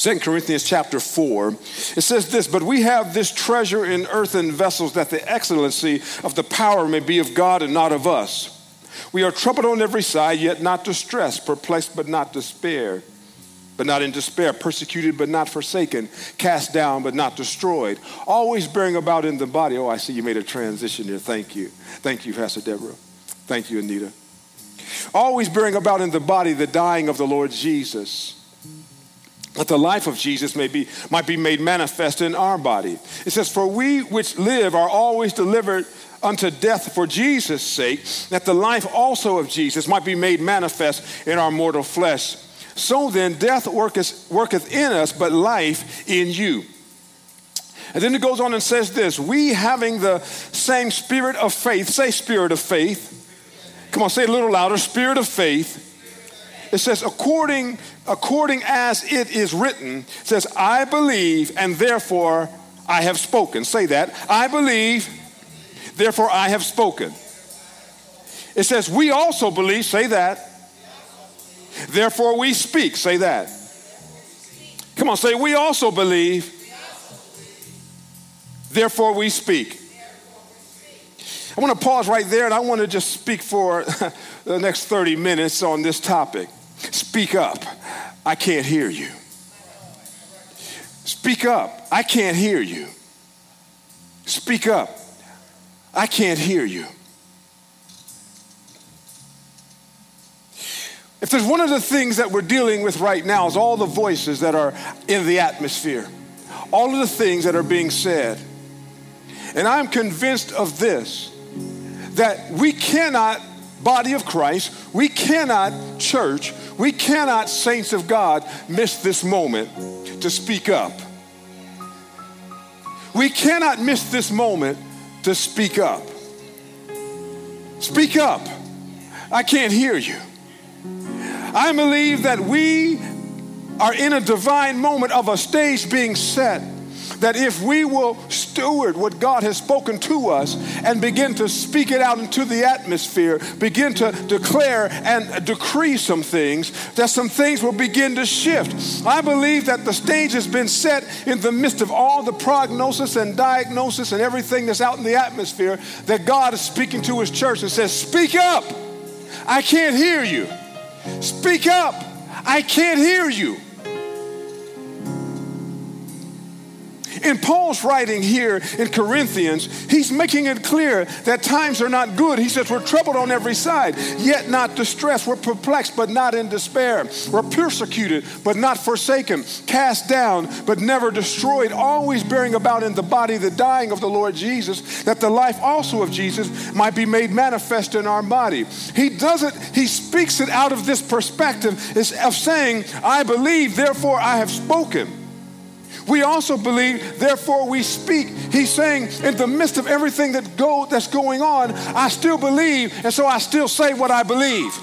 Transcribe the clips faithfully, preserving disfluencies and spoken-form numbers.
Second Corinthians chapter four, it says this, but we have this treasure in earthen vessels that the excellency of the power may be of God and not of us. We are troubled on every side, yet not distressed, perplexed but not despair, but not in despair, persecuted but not forsaken, cast down but not destroyed, always bearing about in the body. Oh, I see you made a transition here. Thank you. Thank you, Pastor Deborah. Thank you, Anita. Always bearing about in the body the dying of the Lord Jesus, that the life of Jesus may be, might be made manifest in our body. It says, for we which live are always delivered unto death for Jesus' sake, that the life also of Jesus might be made manifest in our mortal flesh. So then death worketh, worketh in us, but life in you. And then it goes on and says this, we having the same spirit of faith, say spirit of faith. Come on, say it a little louder, spirit of faith. It says, according, according as it is written, it says, I believe and therefore I have spoken. Say that. I believe, therefore I have spoken. It says, we also believe. Say that. Therefore we speak. Say that. Come on, say, we also believe. Therefore we speak. I want to pause right there and I want to just speak for the next thirty minutes on this topic. Speak up. I can't hear you. Speak up. I can't hear you. Speak up. I can't hear you. If there's one of the things that we're dealing with right now is all the voices that are in the atmosphere, all of the things that are being said. And I'm convinced of this, that we cannot, body of Christ, we cannot, church, we cannot, saints of God, miss this moment to speak up. We cannot miss this moment to speak up. Speak up. I can't hear you. I believe that we are in a divine moment of a stage being set, that if we will steward what God has spoken to us and begin to speak it out into the atmosphere, begin to declare and decree some things, that some things will begin to shift. I believe that the stage has been set in the midst of all the prognosis and diagnosis and everything that's out in the atmosphere, that God is speaking to his church and says, speak up. I can't hear you. Speak up. I can't hear you. In Paul's writing here in Corinthians, he's making it clear that times are not good. He says we're troubled on every side, yet not distressed. We're perplexed, but not in despair. We're persecuted, but not forsaken. Cast down, but never destroyed. Always bearing about in the body the dying of the Lord Jesus, that the life also of Jesus might be made manifest in our body. He does it, he speaks it out of this perspective of saying, I believe, therefore I have spoken. We also believe, therefore we speak. He's saying in the midst of everything that go, that's going on, I still believe, and so I still say what I believe.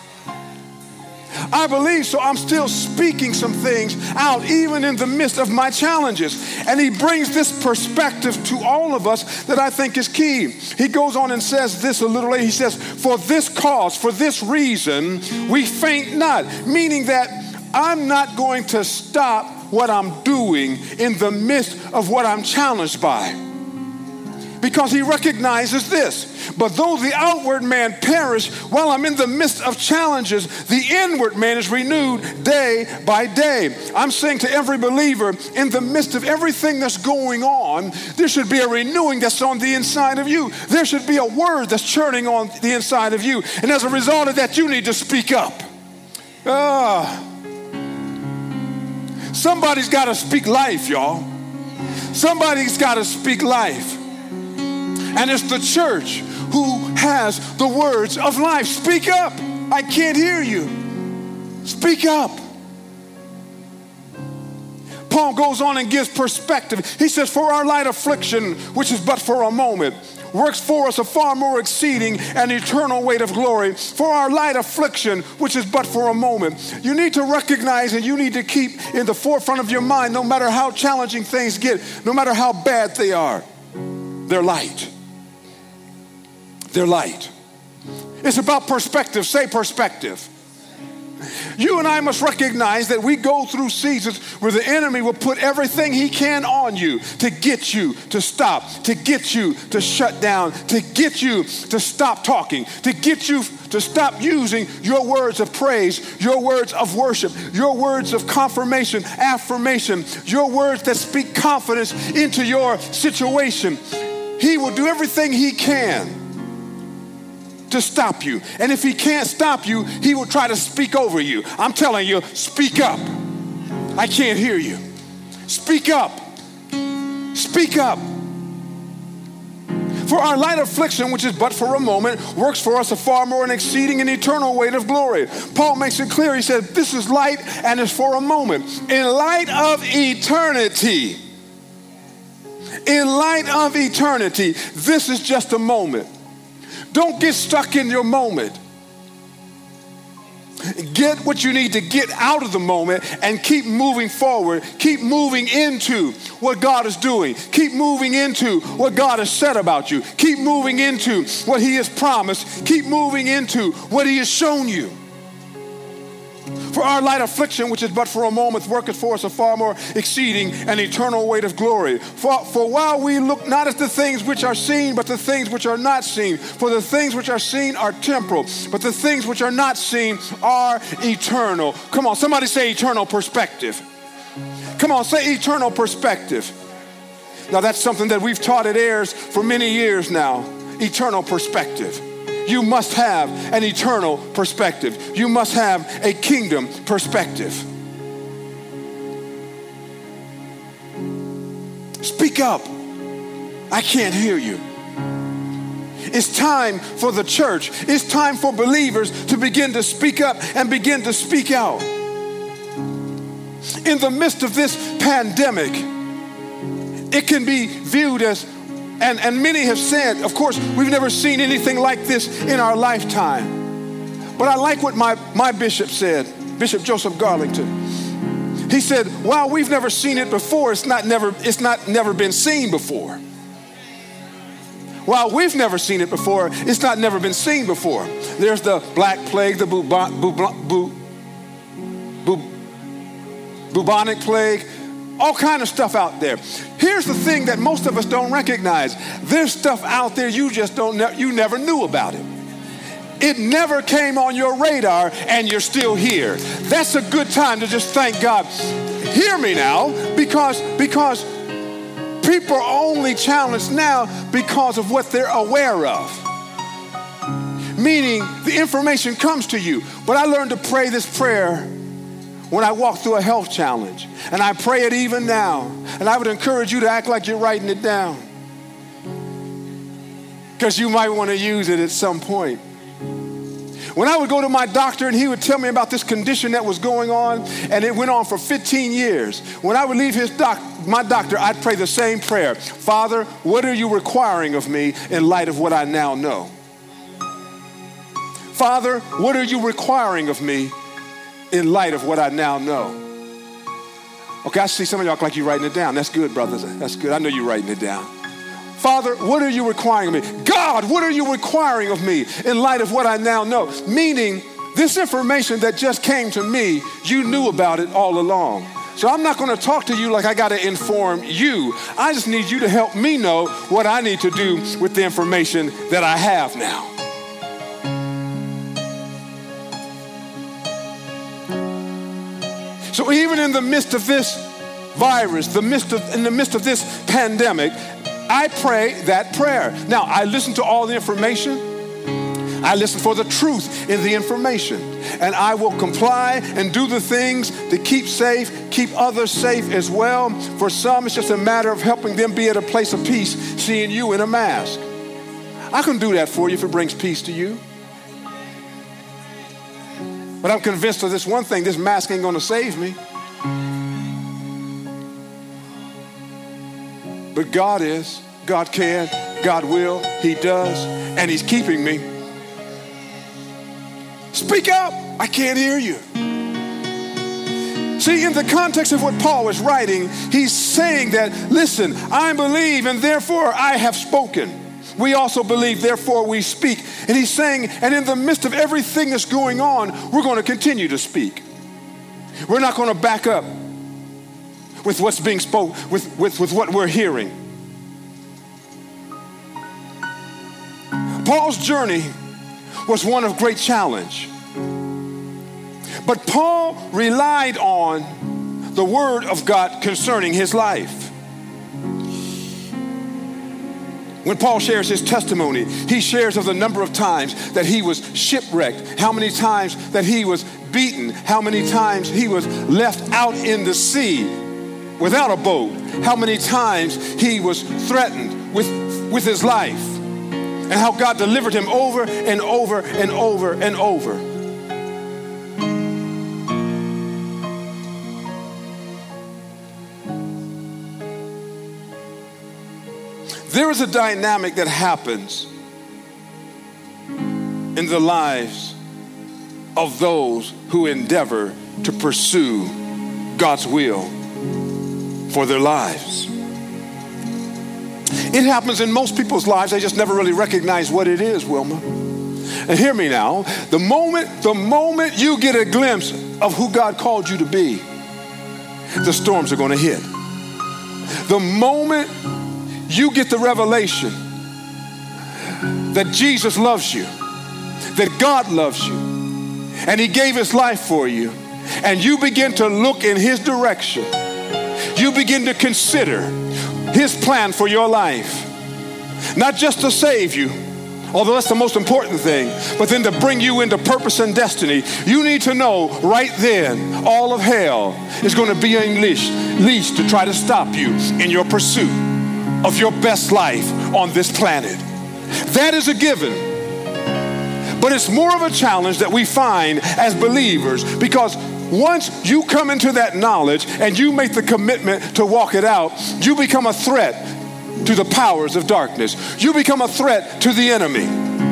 I believe, so I'm still speaking some things out, even in the midst of my challenges. And he brings this perspective to all of us that I think is key. He goes on and says this a little later. He says, for this cause, for this reason, we faint not. Meaning that I'm not going to stop what I'm doing in the midst of what I'm challenged by. Because he recognizes this. But though the outward man perish, while I'm in the midst of challenges, the inward man is renewed day by day. I'm saying to every believer, in the midst of everything that's going on, there should be a renewing that's on the inside of you. There should be a word that's churning on the inside of you. And as a result of that, you need to speak up. Ah. Somebody's got to speak life, y'all. Somebody's got to speak life. And it's the church who has the words of life. Speak up. I can't hear you. Speak up. Paul goes on and gives perspective. He says, for our light affliction, which is but for a moment, works for us a far more exceeding and eternal weight of glory. For our light affliction, which is but for a moment. You need to recognize and you need to keep in the forefront of your mind, no matter how challenging things get, no matter how bad they are, they're light. They're light. It's about perspective. Say perspective. You and I must recognize that we go through seasons where the enemy will put everything he can on you to get you to stop, to get you to shut down, to get you to stop talking, to get you to stop using your words of praise, your words of worship, your words of confirmation, affirmation, your words that speak confidence into your situation. He will do everything he can to stop you. And if he can't stop you, he will try to speak over you. I'm telling you, speak up. I can't hear you. Speak up. Speak up. For our light affliction, which is but for a moment, works for us a far more and exceeding and eternal weight of glory. Paul makes it clear. He said, this is light and it's for a moment. In light of eternity, in light of eternity, this is just a moment. Don't get stuck in your moment. Get what you need to get out of the moment and keep moving forward. Keep moving into what God is doing. Keep moving into what God has said about you. Keep moving into what he has promised. Keep moving into what he has shown you. For our light affliction, which is but for a moment, worketh for us a far more exceeding and eternal weight of glory. For, for while we look not at the things which are seen, but the things which are not seen. For the things which are seen are temporal, but the things which are not seen are eternal. Come on, somebody say eternal perspective. Come on, say eternal perspective. Now that's something that we've taught at Ayers for many years now. Eternal perspective. You must have an eternal perspective. You must have a kingdom perspective. Speak up. I can't hear you. It's time for the church. It's time for believers to begin to speak up and begin to speak out. In the midst of this pandemic, it can be viewed as And, and many have said, of course, we've never seen anything like this in our lifetime. But I like what my, my bishop said, Bishop Joseph Garlington. He said, while we've never seen it before, it's not never, it's not never been seen before. While we've never seen it before, it's not never been seen before. There's the Black Plague, the bubon, bubon, bu, bu, bubonic plague, all kind of stuff out there. Here's the thing that most of us don't recognize. There's stuff out there you just don't know, you never knew about it. It never came on your radar and you're still here. That's a good time to just thank God. Hear me now, because, because people are only challenged now because of what they're aware of. Meaning the information comes to you. But I learned to pray this prayer when I walk through a health challenge, and I pray it even now. And I would encourage you to act like you're writing it down, because you might want to use it at some point. When I would go to my doctor and he would tell me about this condition that was going on, and it went on for fifteen years. When I would leave his doc, my doctor, I'd pray the same prayer. Father, what are you requiring of me in light of what I now know? Father, what are you requiring of me in light of what I now know? Okay, I see some of y'all like you're writing it down. That's good, brothers. That's good. I know you're writing it down. Father, what are you requiring of me? God, what are you requiring of me in light of what I now know? Meaning, this information that just came to me, you knew about it all along. So I'm not going to talk to you like I got to inform you. I just need you to help me know what I need to do with the information that I have now. So even in the midst of this virus, the midst of, in the midst of this pandemic, I pray that prayer. Now, I listen to all the information. I listen for the truth in the information. And I will comply and do the things to keep safe, keep others safe as well. For some, it's just a matter of helping them be at a place of peace, seeing you in a mask. I can do that for you if it brings peace to you. But I'm convinced of this one thing: this mask ain't gonna save me. But God is, God can, God will, he does, and he's keeping me. Speak up, I can't hear you. See, in the context of what Paul was writing, he's saying that, listen, I believe and therefore I have spoken. we also believe, therefore we speak. And he's saying, and in the midst of everything that's going on, we're going to continue to speak. We're not going to back up with what's being spoke, with, with, with what we're hearing. Paul's journey was one of great challenge. But Paul relied on the word of God concerning his life. When Paul shares his testimony, he shares of the number of times that he was shipwrecked, how many times that he was beaten, how many times he was left out in the sea without a boat, how many times he was threatened with, with his life, and how God delivered him over and over and over and over. There is a dynamic that happens in the lives of those who endeavor to pursue God's will for their lives. It happens in most people's lives. They just never really recognize what it is, Wilma. And hear me now. The moment, the moment you get a glimpse of who God called you to be, the storms are going to hit. The moment you get the revelation that Jesus loves you, that God loves you, and he gave his life for you, and you begin to look in his direction, you begin to consider his plan for your life, not just to save you, although that's the most important thing, but then to bring you into purpose and destiny. You need to know right then all of hell is going to be unleashed, leashed to try to stop you in your pursuit of your best life on this planet. That is a given. But it's more of a challenge that we find as believers, because once you come into that knowledge and you make the commitment to walk it out, you become a threat to the powers of darkness. You become a threat to the enemy.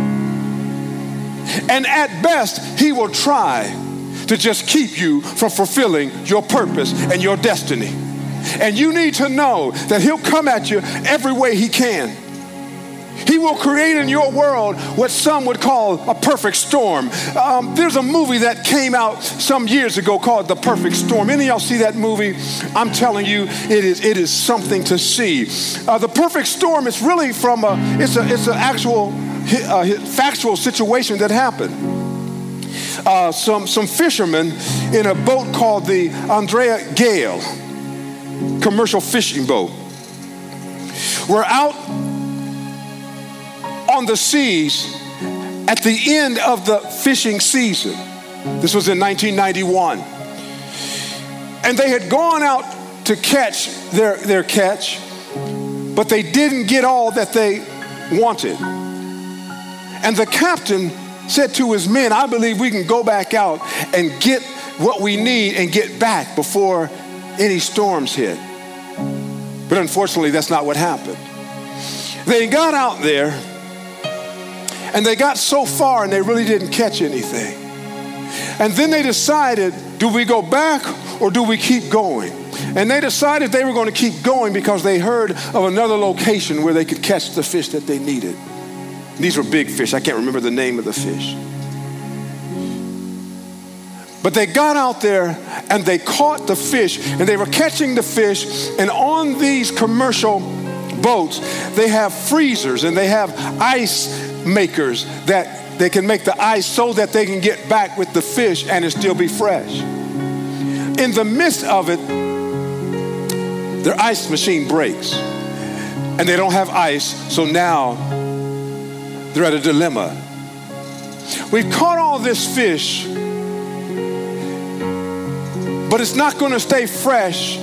And at best, he will try to just keep you from fulfilling your purpose and your destiny. And you need to know that he'll come at you every way he can. He will create in your world what some would call a perfect storm. Um, there's a movie that came out some years ago called The Perfect Storm. Any of y'all see that movie? I'm telling you, it is it is something to see. Uh, the Perfect Storm is really from a it's a it's an actual uh, factual situation that happened. Uh, some some fishermen in a boat called the Andrea Gale commercial fishing boat were out on the seas at the end of the fishing season. This was in nineteen ninety-one. And they had gone out to catch their, their catch, but they didn't get all that they wanted. And the captain said to his men, I believe we can go back out and get what we need and get back before any storms hit. But unfortunately, that's not what happened. They got out there and they got so far and they really didn't catch anything. And then they decided, do we go back or do we keep going? And they decided they were going to keep going because they heard of another location where they could catch the fish that they needed. These were big fish. I can't remember the name of the fish. But they got out there and they caught the fish, and they were catching the fish. And on these commercial boats, they have freezers and they have ice makers that they can make the ice so that they can get back with the fish and it still be fresh. In the midst of it, their ice machine breaks and they don't have ice, so now they're at a dilemma. We've caught all this fish, but it's not going to stay fresh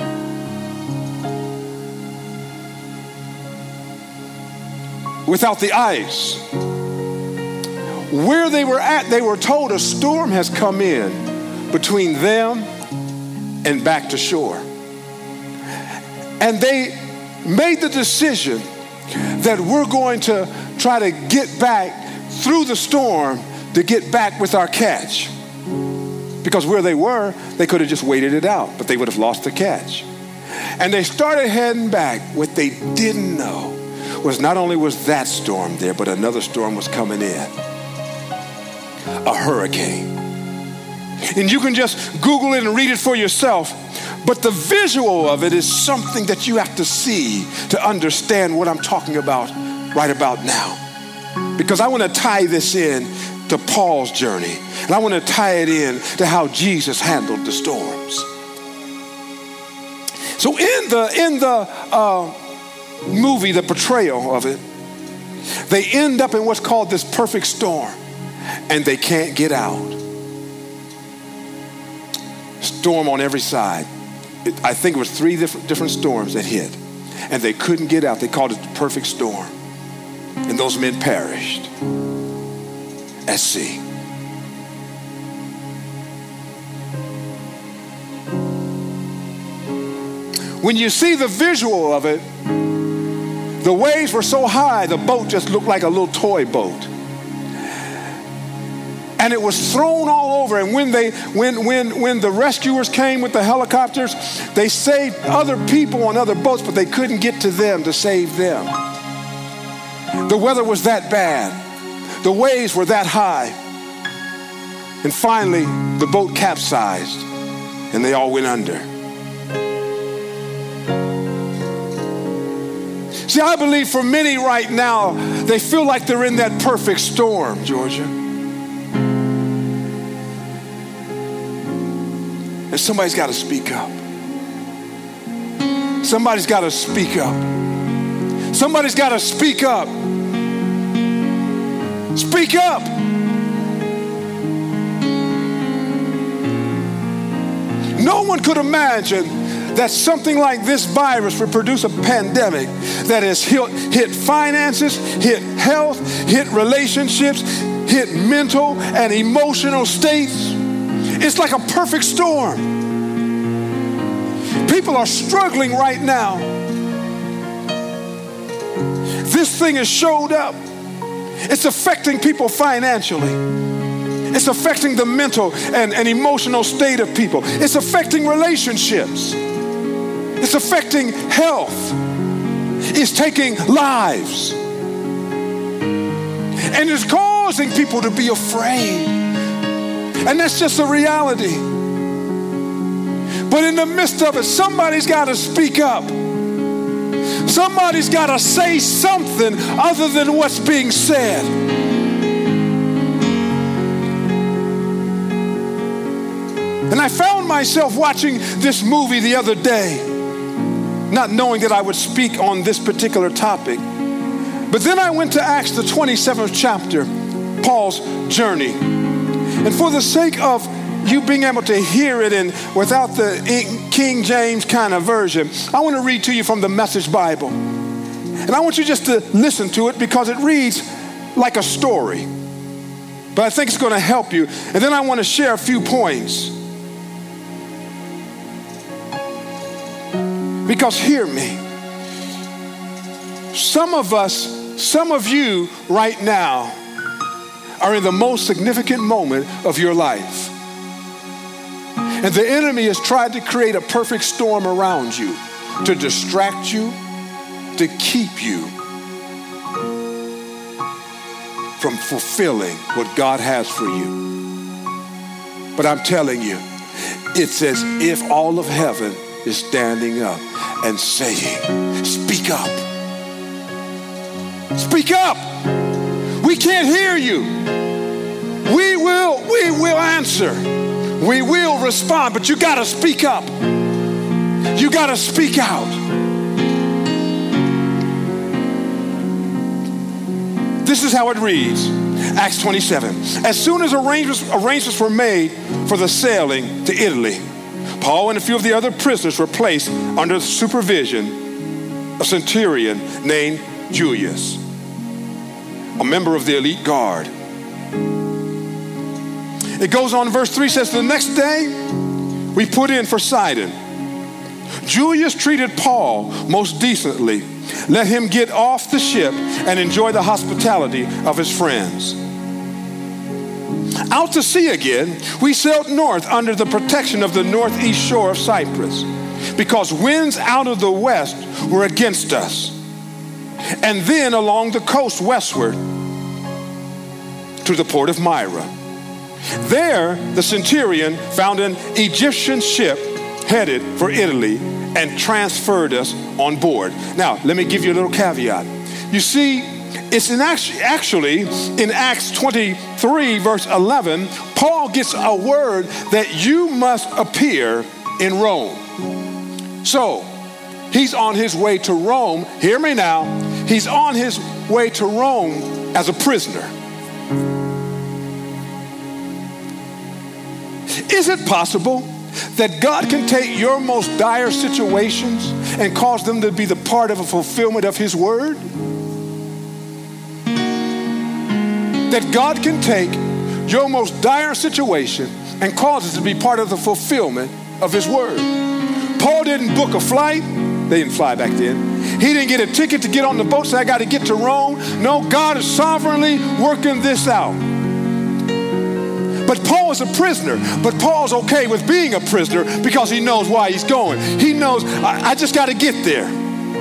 without the ice. Where they were at, they were told a storm has come in between them and back to shore. And they made the decision that we're going to try to get back through the storm to get back with our catch. Because where they were, they could have just waited it out, but they would have lost the catch. And they started heading back. What they didn't know was not only was that storm there, but another storm was coming in. A hurricane. And you can just Google it and read it for yourself. But the visual of it is something that you have to see to understand what I'm talking about right about now. Because I want to tie this in to Paul's journey. And I want to tie it in to how Jesus handled the storms. So in the, in the uh, movie, the portrayal of it, they end up in what's called this perfect storm. And they can't get out. Storm on every side. It, I think it was three different, different storms that hit. And they couldn't get out. They called it the perfect storm. And those men perished at sea. When you see the visual of it, the waves were so high, the boat just looked like a little toy boat. And it was thrown all over. And when they, when, when, when the rescuers came with the helicopters, they saved other people on other boats, but they couldn't get to them to save them. The weather was that bad. The waves were that high. And finally, the boat capsized and they all went under. See, I believe for many right now, they feel like they're in that perfect storm, Georgia. And somebody's got to speak up. Somebody's got to speak up. Somebody's got to speak up. Speak up. No one could imagine that something like this virus would produce a pandemic that has hit, hit finances, hit health, hit relationships, hit mental and emotional states. It's like a perfect storm. People are struggling right now. This thing has showed up. It's affecting people financially. It's affecting the mental and, and emotional state of people. It's affecting relationships. It's affecting health. It's taking lives. And it's causing people to be afraid. And that's just a reality. But in the midst of it, somebody's got to speak up. Somebody's got to say something other than what's being said. And I found myself watching this movie the other day, not knowing that I would speak on this particular topic. But then I went to Acts, the twenty-seventh chapter, Paul's journey. And for the sake of you being able to hear it and without the King James kind of version, I want to read to you from the Message Bible. And I want you just to listen to it because it reads like a story. But I think it's going to help you. And then I want to share a few points. Because hear me, some of us, some of you right now are in the most significant moment of your life. And the enemy has tried to create a perfect storm around you to distract you, to keep you from fulfilling what God has for you. But I'm telling you, it's as if all of heaven is standing up and saying, speak up. Speak up. We can't hear you. We will, we will answer. We will respond, but you got to speak up. You got to speak out. This is how it reads, Acts twenty-seven. As soon as arrangements, arrangements were made for the sailing to Italy, Paul and a few of the other prisoners were placed under the supervision of a centurion named Julius, a member of the elite guard. It goes on, verse three says, the next day we put in for Sidon. Julius treated Paul most decently, let him get off the ship and enjoy the hospitality of his friends. Out to sea again, we sailed north under the protection of the northeast shore of Cyprus because winds out of the west were against us. and then along the coast westward to the port of Myra. There, the centurion found an Egyptian ship headed for Italy and transferred us on board. Now, let me give you a little caveat. You see, it's in actually, actually in Acts twenty-three, verse eleven, Paul gets a word that you must appear in Rome. So, he's on his way to Rome. Hear me now. He's on his way to Rome as a prisoner. Is it possible that God can take your most dire situations and cause them to be the part of a fulfillment of his word? That God can take your most dire situation and cause it to be part of the fulfillment of his word. Paul didn't book a flight. They didn't fly back then. He didn't get a ticket to get on the boat, say, I got to get to Rome. No, God is sovereignly working this out. But Paul is a prisoner. But Paul's okay with being a prisoner because he knows why he's going. He knows, I, I just got to get there.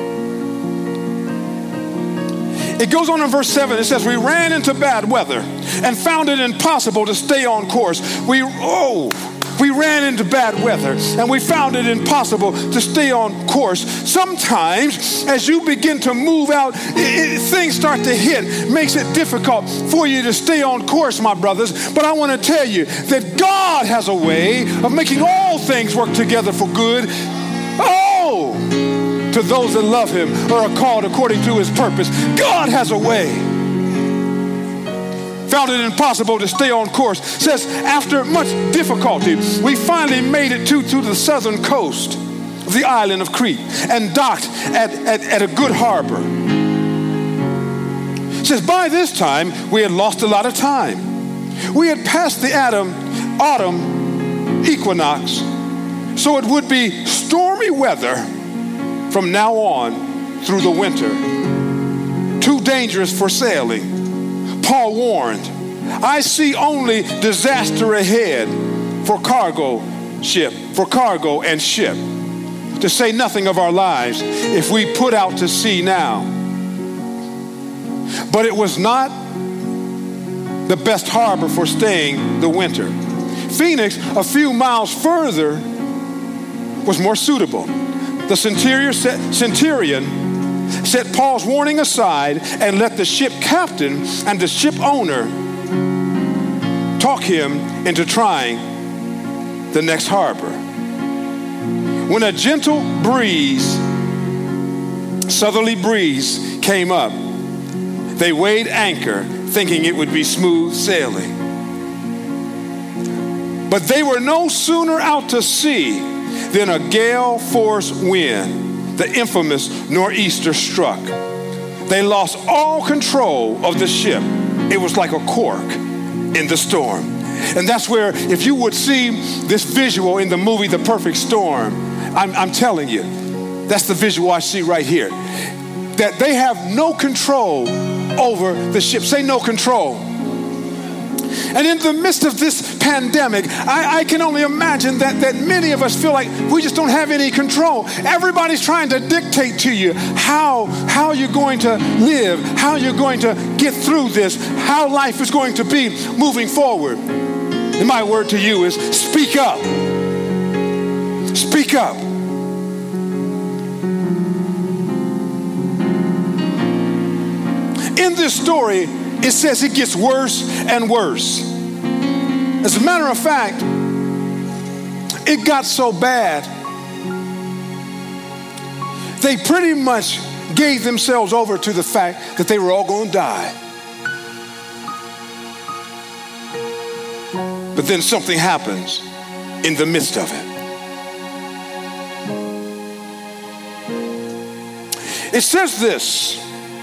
It goes on in verse seven. It says, we ran into bad weather and found it impossible to stay on course. We, oh, we ran into bad weather and we found it impossible to stay on course. Sometimes as you begin to move out, it, it, things start to hit, makes it difficult for you to stay on course, my brothers. But I want to tell you that God has a way of making all things work together for good. Oh, to those that love him or are called according to his purpose. God has a way. Found it impossible to stay on course. Says, after much difficulty, we finally made it to, to the southern coast of the island of Crete and docked at, at, at a good harbor. Says, by this time, we had lost a lot of time. We had passed the autumn, autumn equinox, so it would be stormy weather from now on through the winter. Too dangerous for sailing. Paul warned, I see only disaster ahead for cargo ship, for cargo and ship, to say nothing of our lives if we put out to sea now. But it was not the best harbor for staying the winter. Phoenix, a few miles further, was more suitable. The centurion set Paul's warning aside and let the ship captain and the ship owner talk him into trying the next harbor. When a gentle breeze, southerly breeze came up, they weighed anchor thinking it would be smooth sailing. But they were no sooner out to sea than a gale force wind, the infamous nor'easter, struck. They lost all control of the ship. It was like a cork in the storm. And that's where, if you would see this visual in the movie The Perfect Storm, I'm, I'm telling you, that's the visual I see right here. That they have no control over the ship. Say no control. And in the midst of this pandemic, I, I can only imagine that, that many of us feel like we just don't have any control. Everybody's trying to dictate to you how, how you're going to live, how you're going to get through this, how life is going to be moving forward. And my word to you is speak up. Speak up. In this story, it says it gets worse and worse. As a matter of fact, it got so bad, they pretty much gave themselves over to the fact that they were all going to die. But then something happens in the midst of it. It says this.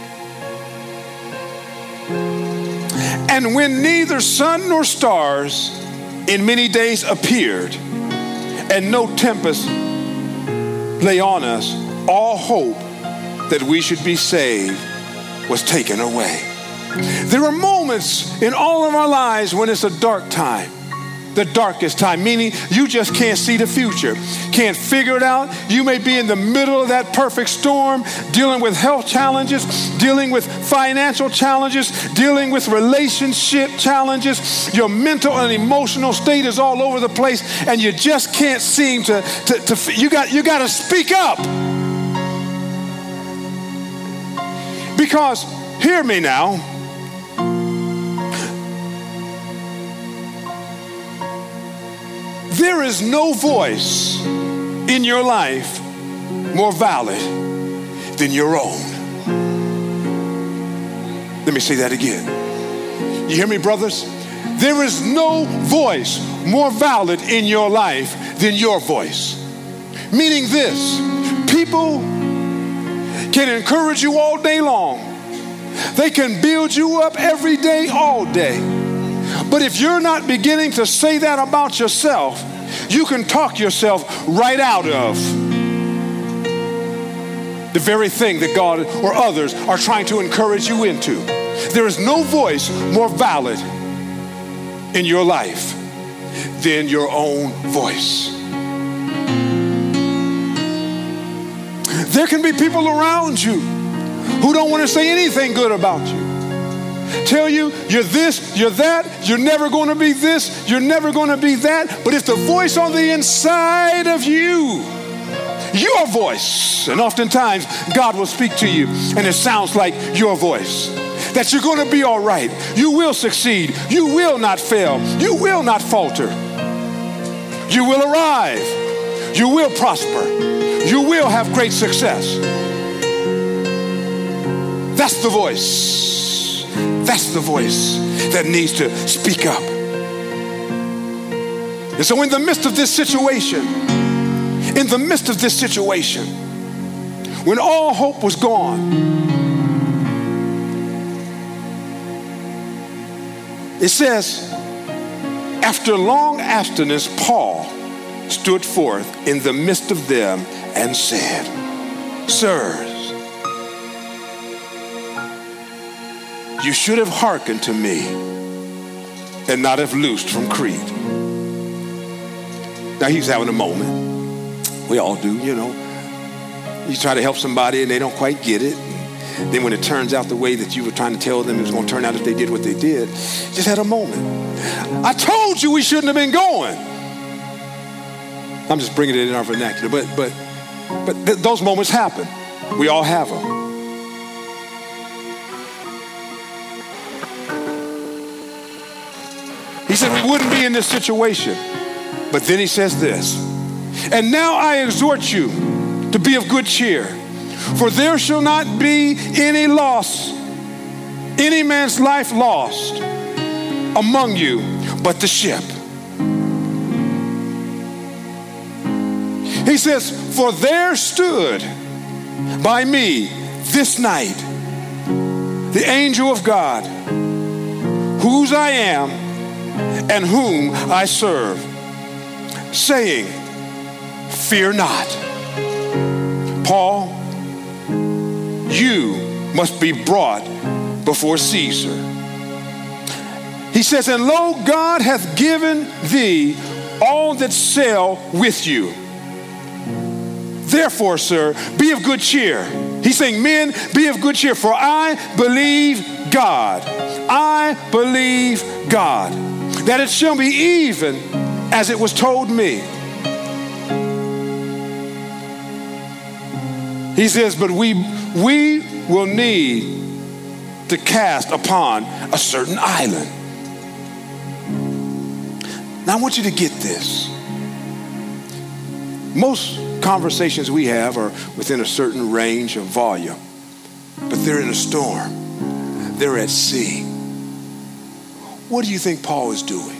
And when neither sun nor stars in many days appeared, and no tempest lay on us, all hope that we should be saved was taken away. There are moments in all of our lives when it's a dark time. the darkest time, meaning you just can't see the future, can't figure it out. You may be in the middle of that perfect storm, dealing with health challenges, dealing with financial challenges, dealing with relationship challenges. Your mental and emotional state is all over the place, and you just can't seem to, to, to you got, you got to speak up. Because, hear me now, there is no voice in your life more valid than your own. Let me say that again. You hear me, brothers? There is no voice more valid in your life than your voice. Meaning this, people can encourage you all day long. They can build you up every day, all day. But if you're not beginning to say that about yourself, you can talk yourself right out of the very thing that God or others are trying to encourage you into. There is no voice more valid in your life than your own voice. There can be people around you who don't want to say anything good about you. Tell you, you're this, you're that, you're never going to be this, you're never going to be that. But it's the voice on the inside of you, your voice. And oftentimes, God will speak to you, and it sounds like your voice. That you're going to be all right. You will succeed. You will not fail. You will not falter. You will arrive. You will prosper. You will have great success. That's the voice. That's the voice that needs to speak up. And so in the midst of this situation, in the midst of this situation, when all hope was gone, it says, after long abstinence, Paul stood forth in the midst of them and said, Sirs, you should have hearkened to me and not have loosed from Crete. Now he's having a moment. We all do, you know. You try to help somebody and they don't quite get it. And then when it turns out the way that you were trying to tell them it was going to turn out if they did what they did, just had a moment. I told you we shouldn't have been going. I'm just bringing it in our vernacular, but but but th- those moments happen. We all have them. He said we wouldn't be in this situation. But then he says this, and now I exhort you to be of good cheer, for there shall not be any loss, any man's life lost among you, but the ship. He says, for there stood by me this night the angel of God, whose I am and whom I serve, saying, fear not. Paul, you must be brought before Caesar. He says, and lo, God hath given thee all that sail with you. Therefore, sir, be of good cheer. He's saying, men, be of good cheer, for I believe God. I believe God, that it shall be even as it was told me. He says, but we, we will need to cast upon a certain island. Now I want you to get this. Most conversations we have are within a certain range of volume, but they're in a storm. They're at sea. What do you think Paul is doing?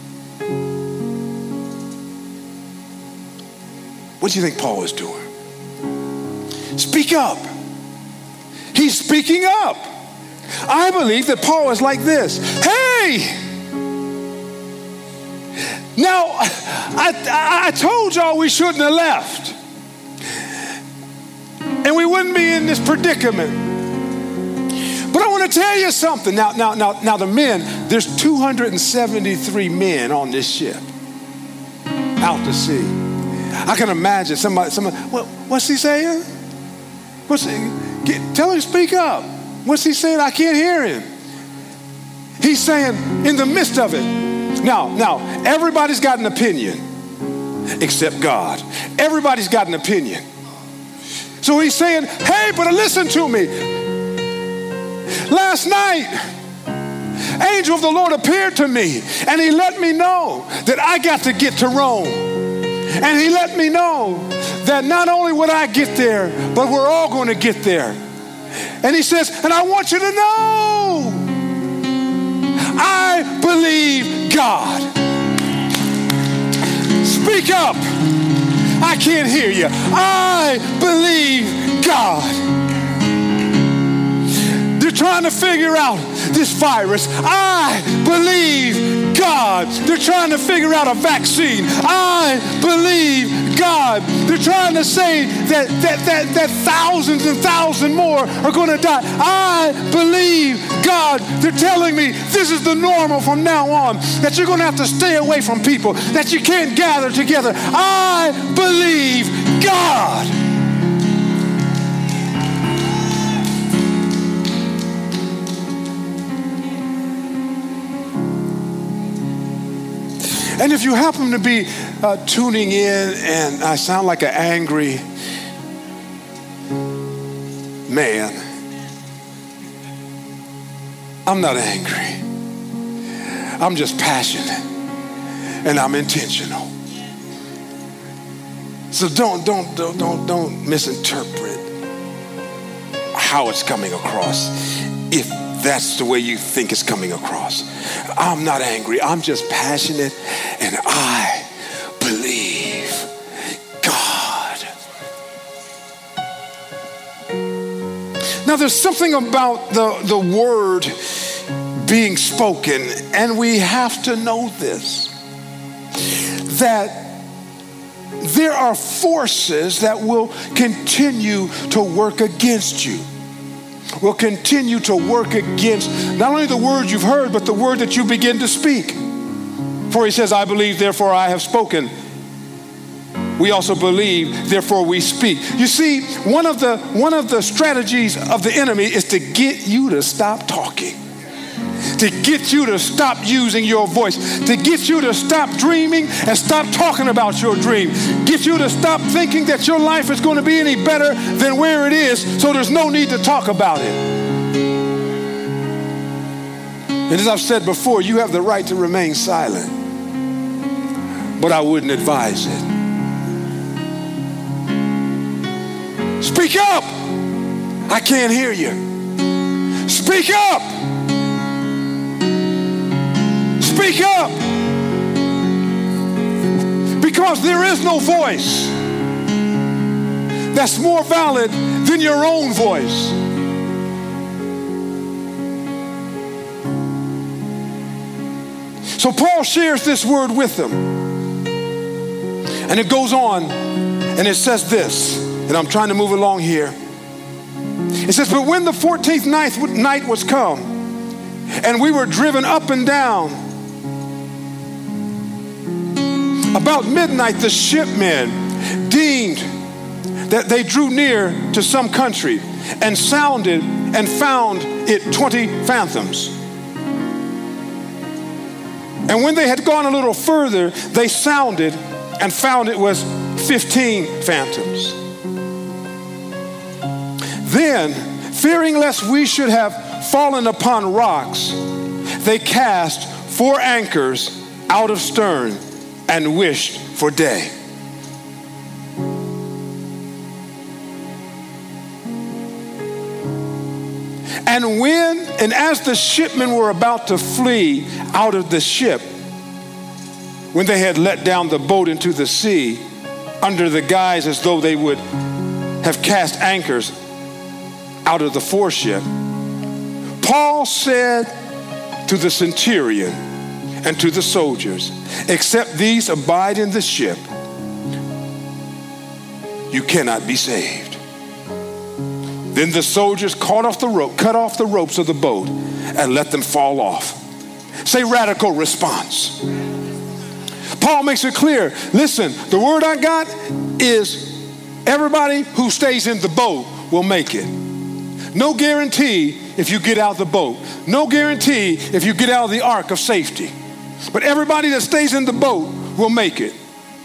What do you think Paul is doing? Speak up. He's speaking up. I believe that Paul is like this. Hey! Now, I, I told y'all we shouldn't have left. And we wouldn't be in this predicament. But I want to tell you something. Now, now, now, now the men, there's two hundred seventy-three men on this ship out to sea. I can imagine somebody, somebody, what, what's he saying? What's he, get, tell him to speak up. What's he saying? I can't hear him. He's saying in the midst of it. Now, now, everybody's got an opinion except God. Everybody's got an opinion. So he's saying, hey, but listen to me. Last night, angel of the Lord appeared to me, and he let me know that I got to get to Rome. And he let me know that not only would I get there, but we're all going to get there. And he says, and I want you to know, I believe God. Speak up. I can't hear you. I believe God. They're trying to figure out this virus. I believe God. They're trying to figure out a vaccine. I believe God. They're trying to say that that that, that thousands and thousands more are going to die. I believe God. They're telling me this is the normal from now on, that you're going to have to stay away from people, that you can't gather together. I believe God. And if you happen to be uh, tuning in and I sound like an angry man, I'm not angry. I'm just passionate and I'm intentional. So don't, don't, don't, don't, don't misinterpret how it's coming across if that's the way you think it's coming across. I'm not angry. I'm just passionate, and I believe God. Now, there's something about the, the word being spoken, and we have to know this, that there are forces that will continue to work against you. Will continue to work against not only the word you've heard, but the word that you begin to speak. For he says, I believe, therefore I have spoken. We also believe, therefore we speak. You see, one of the one of the strategies of the enemy is to get you to stop talking, to get you to stop using your voice, to get you to stop dreaming and stop talking about your dream, get you to stop thinking that your life is going to be any better than where it is, so there's no need to talk about it. And as I've said before, you have the right to remain silent, but I wouldn't advise it. Speak up. I can't hear you. Speak up. Speak up, because there is no voice that's more valid than your own voice. So Paul shares this word with them, and it goes on and it says this, and I'm trying to move along here. It says, but when the fourteenth night was come and we were driven up and down, about midnight, the shipmen deemed that they drew near to some country and sounded and found it twenty fathoms. And when they had gone a little further, they sounded and found it was fifteen fathoms. Then, fearing lest we should have fallen upon rocks, they cast four anchors out of stern and wished for day. And when, and as the shipmen were about to flee out of the ship, when they had let down the boat into the sea, under the guise as though they would have cast anchors out of the foreship, Paul said to the centurion and to the soldiers, except these abide in the ship, you cannot be saved. Then the soldiers cut off the rope, cut off the ropes of the boat and let them fall off. Say radical response. Paul makes it clear. Listen, the word I got is everybody who stays in the boat will make it. No guarantee if you get out of the boat. No guarantee if you get out of the ark of safety. But everybody that stays in the boat will make it.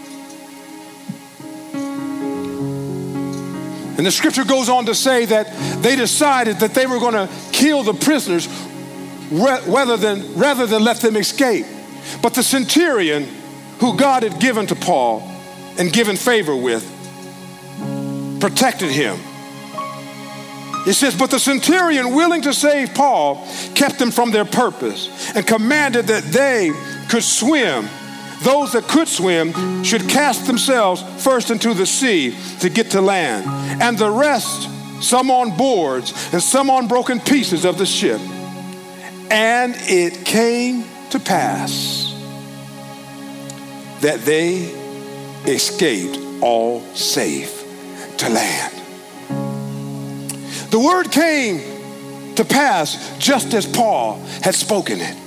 And the scripture goes on to say that they decided that they were going to kill the prisoners rather than, rather than let them escape. But the centurion, who God had given to Paul and given favor with, protected him. It says, but the centurion, willing to save Paul, kept them from their purpose and commanded that they could swim. Those that could swim should cast themselves first into the sea to get to land, and the rest, some on boards and some on broken pieces of the ship. And it came to pass that they escaped all safe to land. The word came to pass just as Paul had spoken it.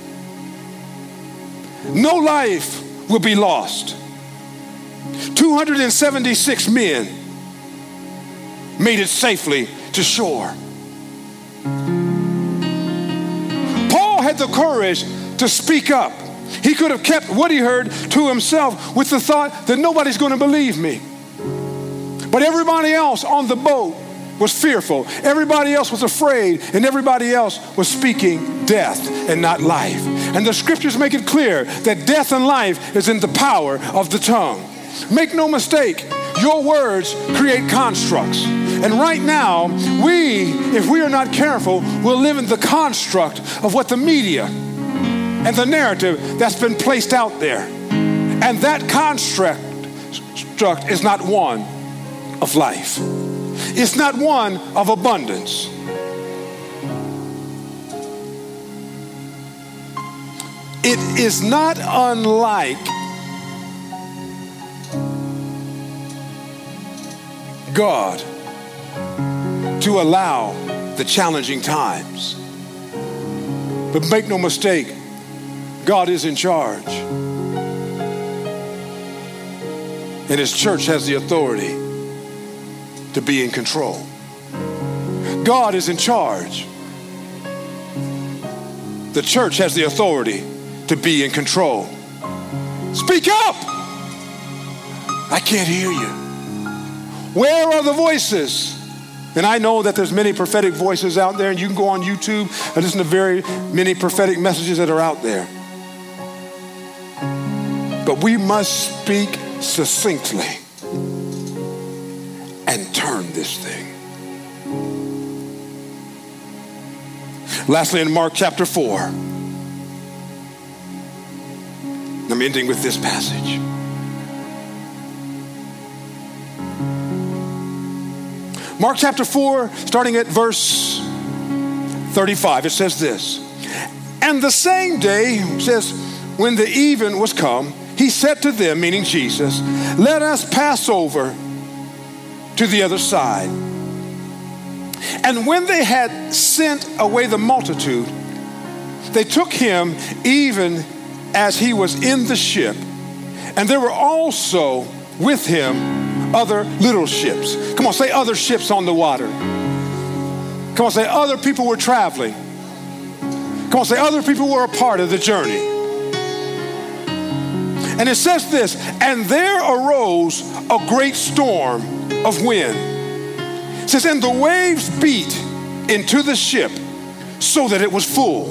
No life will be lost. two hundred seventy-six men made it safely to shore. Paul had the courage to speak up. He could have kept what he heard to himself with the thought that nobody's going to believe me. But everybody else on the boat was fearful. Everybody else was afraid, and everybody else was speaking death and not life. And the scriptures make it clear that death and life is in the power of the tongue. Make no mistake, your words create constructs. And right now, we, if we are not careful, will live in the construct of what the media and the narrative that's been placed out there. And that construct is not one of life. It's not one of abundance. It is not unlike God to allow the challenging times. But make no mistake, God is in charge. And his church has the authority to be in control. God is in charge. The church has the authority to be in control. Speak up! I can't hear you. Where are the voices? And I know that there's many prophetic voices out there, and you can go on YouTube and listen to very many prophetic messages that are out there. But we must speak succinctly and turn this thing. Lastly, in Mark chapter four, I'm ending with this passage. Mark chapter four, starting at verse thirty-five, it says this. And the same day, it says, when the even was come, he said to them, meaning Jesus, let us pass over to the other side. And when they had sent away the multitude, they took him even as he was in the ship. And there were also with him other little ships. Come on, say other ships on the water. Come on, say other people were traveling. Come on, say other people were a part of the journey. And it says this, and there arose a great storm of wind. It says, and the waves beat into the ship so that it was full.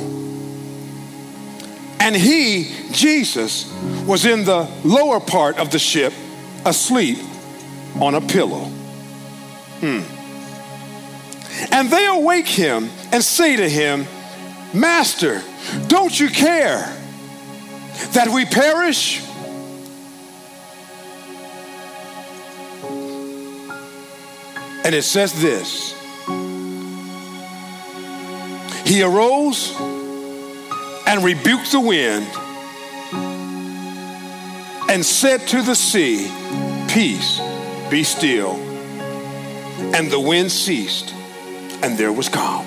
And he, Jesus, was in the lower part of the ship, asleep on a pillow. Hmm. And they awake him and say to him, Master, don't you care that we perish? And it says this, he arose and rebuked the wind and said to the sea, peace, be still. And the wind ceased, and there was calm.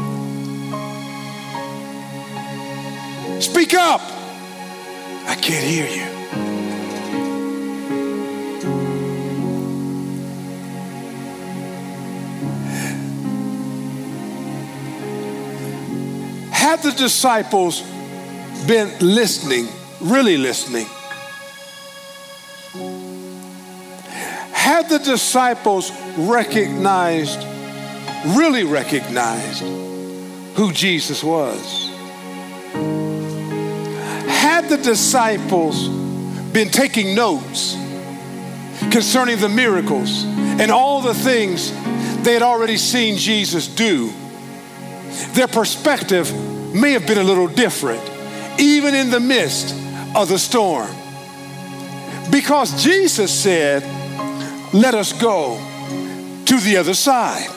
Speak up. I can't hear you. Had the disciples been listening, really listening, had the disciples recognized, really recognized who Jesus was, had the disciples been taking notes concerning the miracles and all the things they had already seen Jesus do, their perspective may have been a little different, even in the midst of the storm. Because Jesus said, let us go to the other side.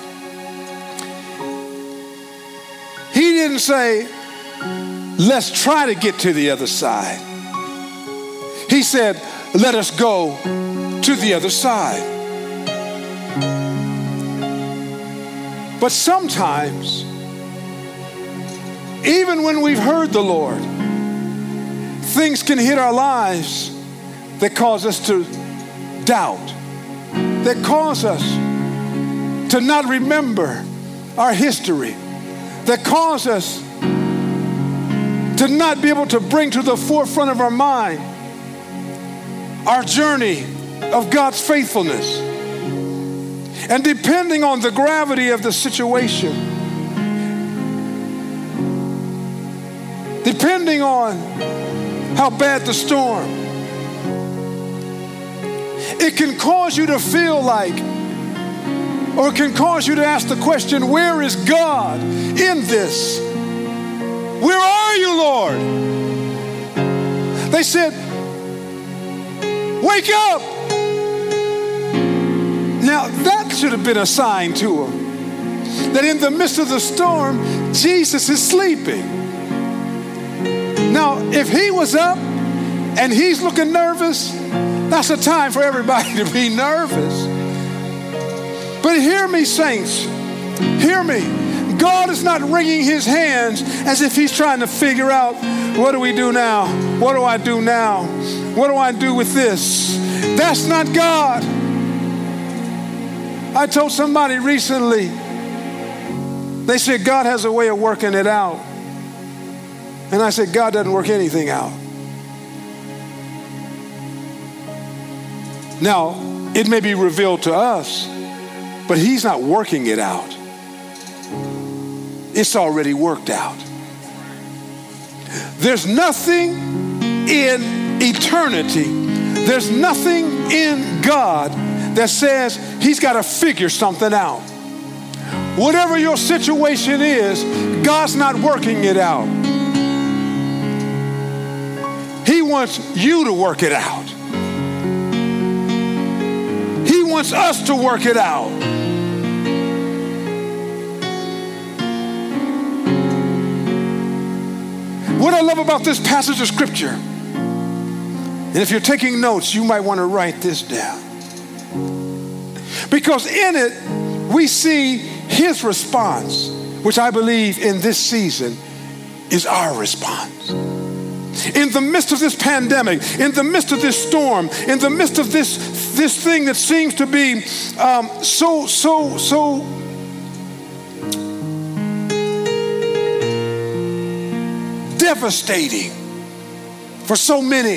He didn't say, let's try to get to the other side. He said, let us go to the other side. But sometimes, even when we've heard the Lord, things can hit our lives that cause us to doubt, that cause us to not remember our history, that cause us to not be able to bring to the forefront of our mind our journey of God's faithfulness. And depending on the gravity of the situation, depending on how bad the storm, it can cause you to feel like, or it can cause you to ask the question, where is God in this? Where are you, Lord? They said, wake up. Now, that should have been a sign to them that in the midst of the storm, Jesus is sleeping. Now, if he was up and he's looking nervous, that's a time for everybody to be nervous. But hear me, saints. Hear me. God is not wringing his hands as if he's trying to figure out, what do we do now? What do I do now? What do I do with this? That's not God. I told somebody recently, they said God has a way of working it out. And I said, God doesn't work anything out. Now, it may be revealed to us, but he's not working it out. It's already worked out. There's nothing in eternity, there's nothing in God that says he's got to figure something out. Whatever your situation is, God's not working it out. He wants you to work it out. He wants us to work it out. What I love about this passage of scripture, and if you're taking notes, you might want to write this down. Because in it, we see his response, which I believe in this season is our response. In the midst of this pandemic, in the midst of this storm, in the midst of this, this thing that seems to be um, so, so, so devastating for so many.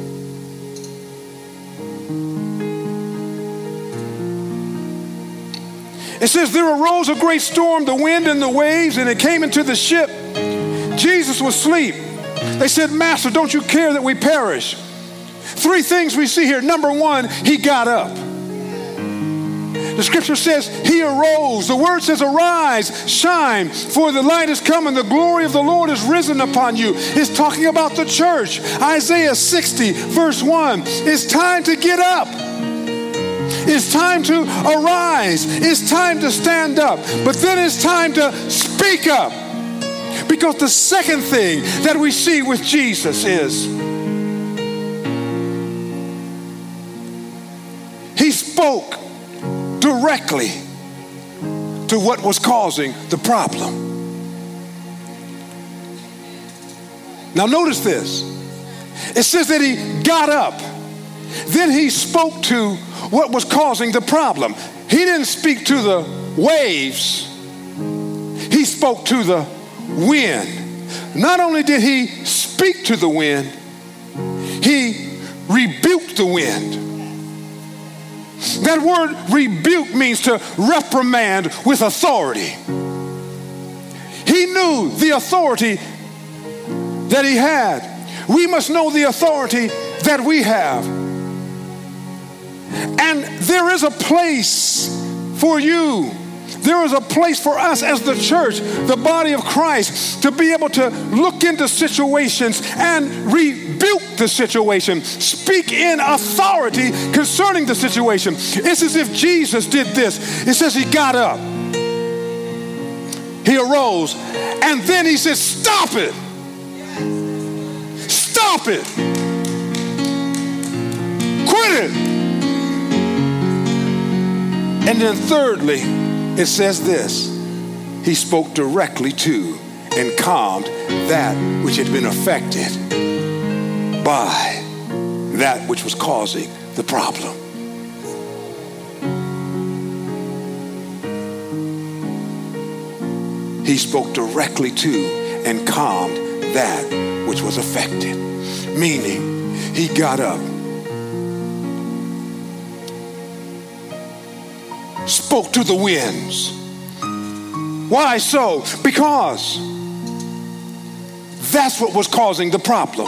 It says there arose a great storm, the wind and the waves, and it came into the ship. Jesus was asleep. They said, Master, don't you care that we perish? Three things we see here. Number one, he got up. The scripture says he arose. The word says arise, shine, for the light is come and the glory of the Lord is risen upon you. It's talking about the church. Isaiah sixty verse one. It's time to get up. It's time to arise. It's time to stand up. But then it's time to speak up. Because the second thing that we see with Jesus is he spoke directly to what was causing the problem. Now notice this. It says that he got up. Then he spoke to what was causing the problem. He didn't speak to the waves. He spoke to the wind. Not only did he speak to the wind, he rebuked the wind. That word rebuke means to reprimand with authority. He knew the authority that he had. We must know the authority that we have. And there is a place for you. There is a place for us as the church, the body of Christ, to be able to look into situations and rebuke the situation. Speak in authority concerning the situation. It's as if Jesus did this. It says he got up. He arose. And then he said, stop it. Stop it. Quit it. And then thirdly, it says this. He spoke directly to and calmed that which had been affected by that which was causing the problem. He spoke directly to and calmed that which was affected. Meaning, he got up, spoke to the winds. Why so? Because that's what was causing the problem.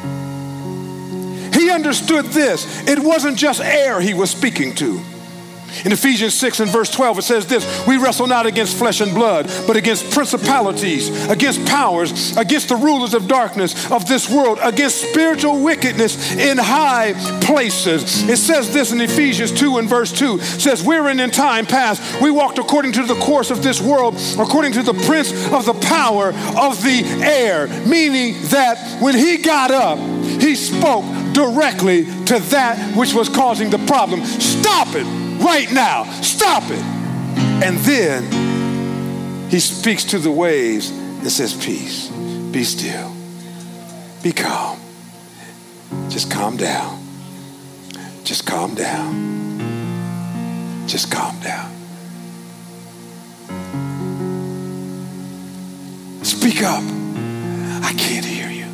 He understood this. It wasn't just air he was speaking to. In Ephesians six and verse twelve, it says this: we wrestle not against flesh and blood, but against principalities, against powers, against the rulers of darkness of this world, against spiritual wickedness in high places. It says this in Ephesians two and verse two. It says, wherein in time past we walked according to the course of this world, according to the prince of the power of the air. Meaning that when he got up, he spoke directly to that which was causing the problem. Stop it. Right now, stop it. And then he speaks to the waves and says, peace, be still, be calm. Just calm down. Just calm down. Just calm down. Speak up. I can't hear you.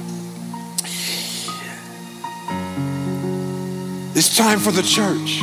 It's time for the church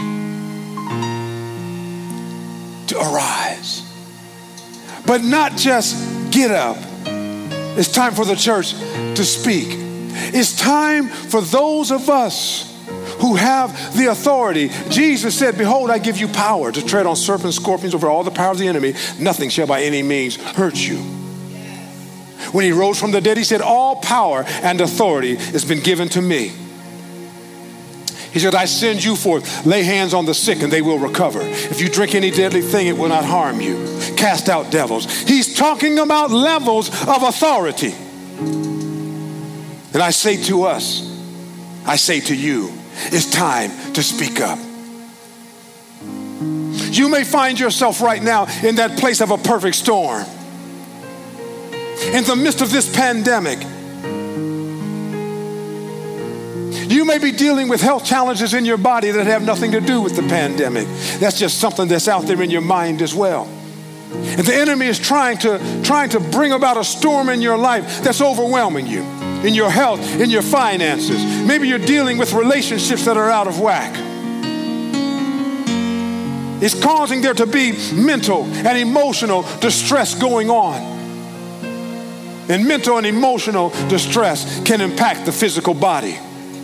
to arise. But not just get up. It's time for the church to speak. It's time for those of us who have the authority. Jesus said, behold, I give you power to tread on serpents, scorpions, over all the power of the enemy. Nothing shall by any means hurt you. When he rose from the dead, he said, all power and authority has been given to me. He said, I send you forth, lay hands on the sick and they will recover. If you drink any deadly thing, it will not harm you. Cast out devils. He's talking about levels of authority. And I say to us, I say to you, it's time to speak up. You may find yourself right now in that place of a perfect storm. In the midst of this pandemic, you may be dealing with health challenges in your body that have nothing to do with the pandemic. That's just something that's out there in your mind as well. And the enemy is trying to, trying to bring about a storm in your life that's overwhelming you, in your health, in your finances. Maybe you're dealing with relationships that are out of whack. It's causing there to be mental and emotional distress going on. And mental and emotional distress can impact the physical body.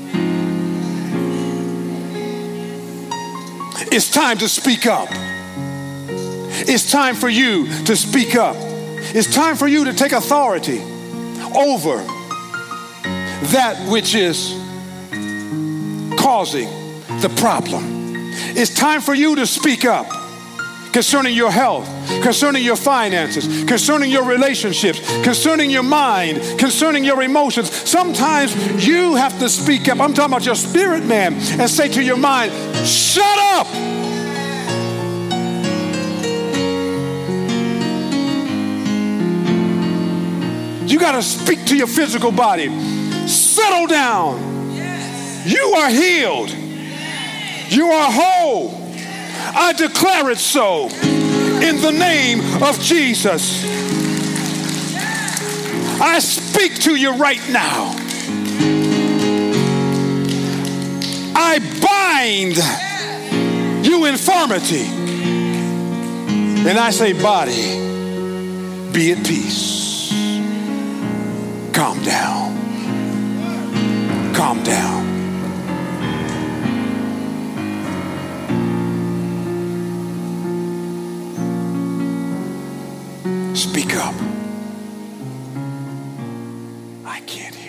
It's time to speak up. It's time for you to speak up. It's time for you to take authority over that which is causing the problem. It's time for you to speak up concerning your health, concerning your finances, concerning your relationships, concerning your mind, concerning your emotions. Sometimes you have to speak up. I'm talking about your spirit, man, and say to your mind, shut up. You got to speak to your physical body. Settle down. You are healed. You are whole. I declare it so in the name of Jesus. I speak to you right now. I bind you infirmity. And I say, body, be at peace. Calm down. Calm down. Speak up. I can't hear.